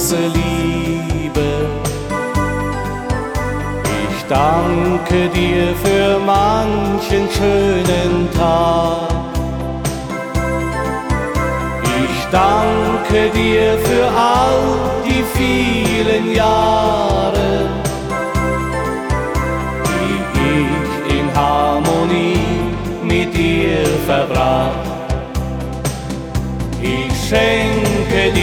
große Liebe. Ich danke dir für manchen schönen Tag. Ich danke dir für all die vielen Jahre, die ich in Harmonie mit dir verbracht. Ich schenke dir